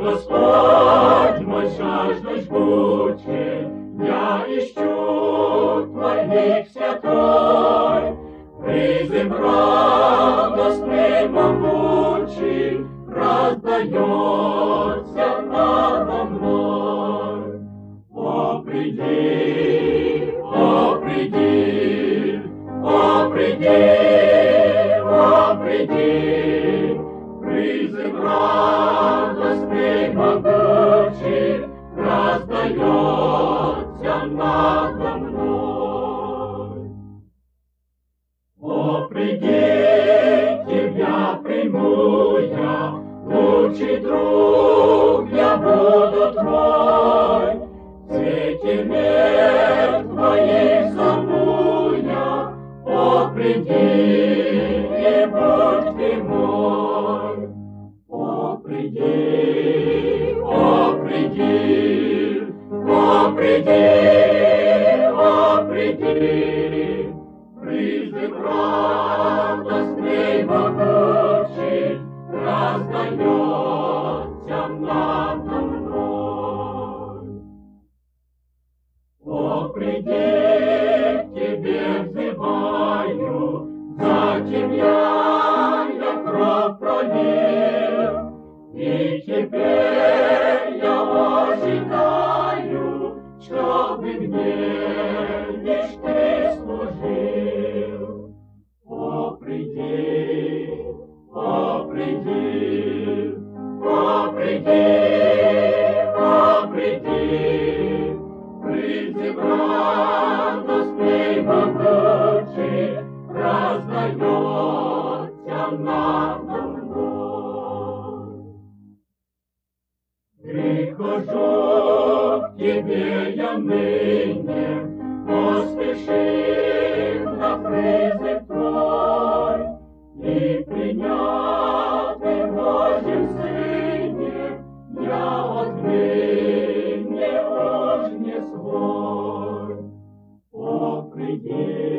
Господь мой жаждой жгучей, я ищу Твой лик святой. Призыв радостный, могучий раздается надо мной. О, приди, о, приди, о, приди, о, приди. Призыв радостный, могучий раздается надо мной. О, приди, Тебя приму я, лучший друг я буду Твой. В свете мер Твоих зову я, о, приди и будь Ты мой. О, приди, о, приди, о, приди, о, приди. Призыв радостный, могучий раздается надо мной. О, приди, к Тебе взываю, затем я кровь пролил, и теперь я ожидаю, чтобы мне лишь Ты служил. О, приди, о, приди, о, приди, о, приди. Призыв радостный, могучий раздается надо мной. Прихожу к Тебе я ныне, поспешив на призыв Твой, и принятый в Божьем Сыне, я отныне уж не свой. О, приди,